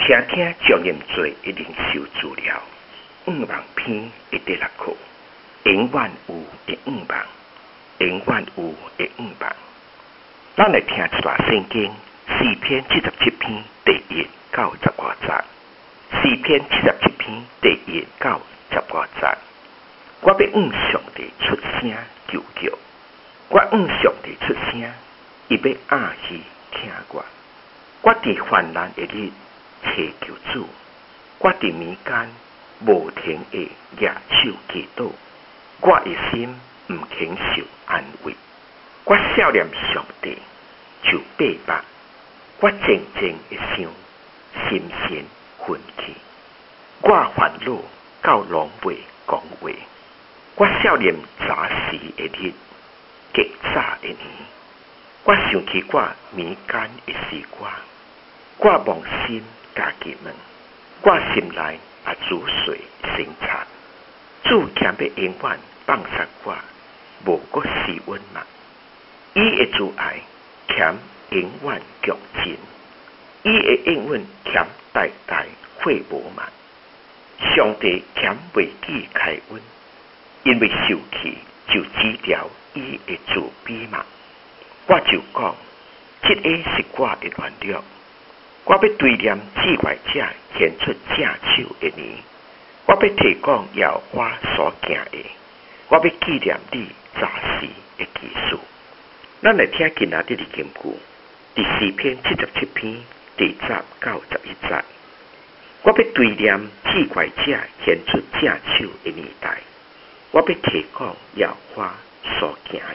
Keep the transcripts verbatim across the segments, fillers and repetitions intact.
听听庄严做一灵修资料，五万篇一第六课，永远有的五万，永远有的五万。咱来听一段圣经，四篇七十七篇第一到十五节。四篇七十七篇第一到十五节。我要向上帝出声求救，我向上帝出声，伊要暗耳听我。我伫患难的日祈求主，我伫暝间无停的举手祈祷，我的心毋肯受安慰。我想念上帝就八百，我静静的想，心神奋起。我烦恼到拢袂讲话，我想念早时的日，极早的年。我想起我暝间的时光，我望心家己问，我心内也煮水生产。主欠要永远放杀我，无搁施温嘛？伊的主爱欠永远强劲，伊的应允欠代代会无满。上帝欠袂记开恩，因为受气就指条伊的自卑嘛。我就讲，这个是我的原谅。我要对念智慧者显出正手的年，我要提讲耶和华所行的，我要纪念你早时的奇事。咱来听今仔日的经句，第四篇七十七篇第十到十一节。我要对念智慧者显出正手的年代，我要提讲耶和华所行的。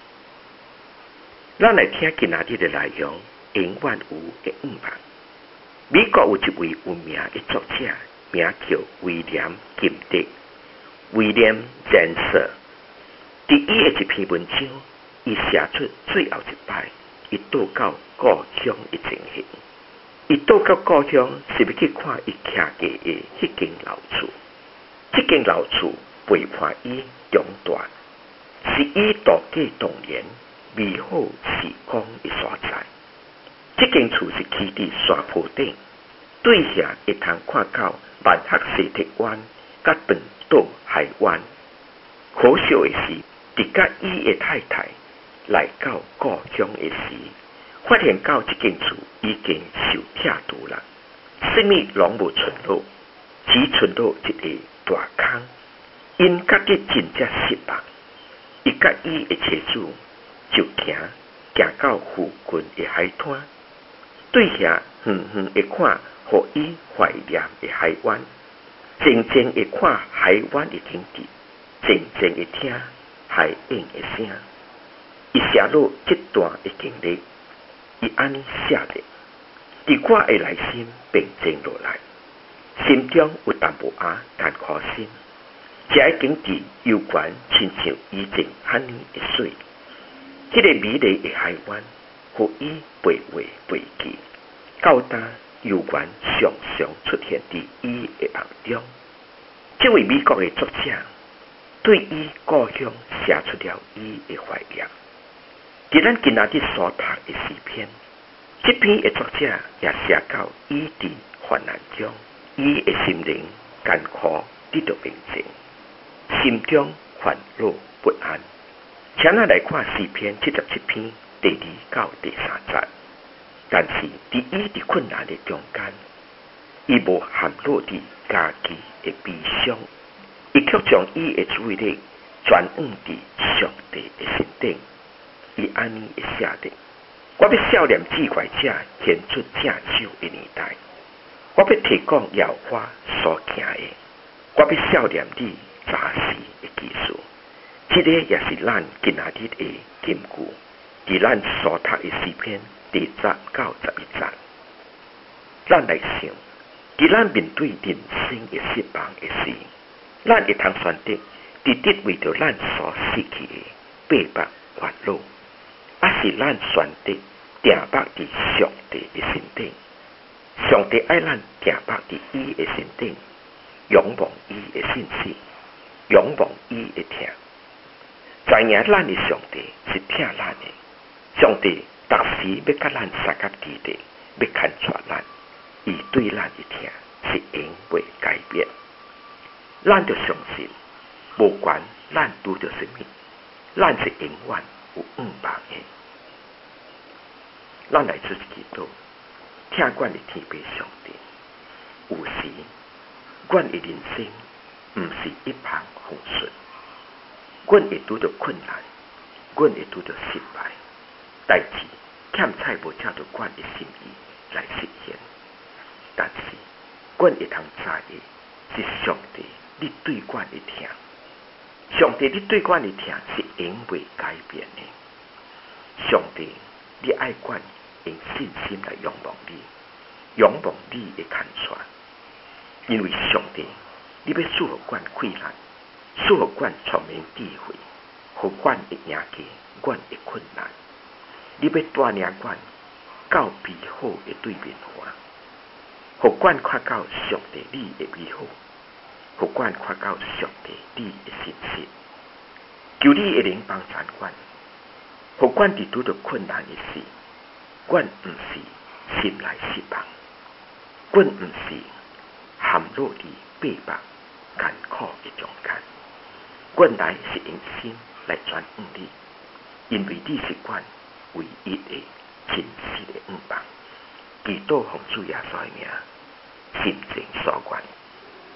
咱来听今仔日的内容，永远有的五万。美国有一位有名的作者，名叫威廉金德。威廉詹瑟，伫伊的一篇文章，伊写出最后一摆，伊倒到故乡的情形。伊倒到故乡是要去看伊徛家的迄间老厝。这间老厝陪伴伊长大，是伊度过童年美好时光的所在。这间厝是起伫山坡顶，对遐会通看到万学西铁湾甲长岛海湾。可惜的是，伫甲伊的太太来到故乡的时，发现到这间厝已经受拆除了，什么拢无存落，只存落一个大坑。因家己真正失望，伊甲伊的妻子就行行到附近的海滩，对遐远远的看，互伊怀念的海湾，静静的看海湾的景致，静静的听海涌的声。伊写落这段的经历，伊安尼写的，伫我的内心平静落来，心中有淡薄仔艰苦心。这个景致悠悬，亲像以前遐尼的水。这个美丽的海湾，互伊陪话陪记，到今悠悬常常出现伫伊的梦中。这位美国的作者对伊故乡写出了伊的怀念。伫咱今仔日所读的诗篇，这篇的作者也写到伊伫患难中，伊的心灵艰苦得到平静，心中烦恼不安。请咱来看诗篇七十七篇第二到第三节。但是伫伊伫困难的中间，伊无陷落伫家己的悲伤，伊却将伊的注意力转往伫上帝的身顶。伊安尼会写的：我要少年智慧者显出正手的年代，我要提讲耶和华所行的，我要少年你早时的技术。这个也是咱今仔日的金句，伫咱所读的诗篇第十到十一节。咱来想，伫咱面对人生的失望的时，咱会通选择直直为着咱所失去的八百烦恼，还是咱选择定泊伫上帝的身顶？上帝爱咱定泊伫伊的身顶，仰望伊的信息，仰望伊的听。知影咱的上帝是疼咱的，上帝逐时要甲咱三角基地，要牵带咱，伊对咱一听是永袂改变。咱就相信，无管咱拄着什么，咱是永远有五万的。咱来做祈祷，听阮的天父上帝。有时，阮的人生毋是一帆风顺，阮会拄着困难，阮会拄着失败，代志欠彩无照着阮的心意来实现。但是，阮会通知的是上帝，你对阮的听，上帝你对阮的听是永袂改变的。上帝，你爱阮用信心来仰望你，仰望你的看出，因为上帝，你要赐予阮困难，赐予阮聪明智慧，互阮会赢过阮的困难。你要带领阮到美好的对面环，互阮看到上帝你的美好，互阮看到上帝你的信息。求你的灵帮助阮，互阮伫拄着困难的时，阮毋是心内失望，阮毋是陷落伫背叛艰苦的中间，阮来是用心来转向你，因为你是阮唯一的真实的愿望。祈祷奉主耶稣的名，心情所愿。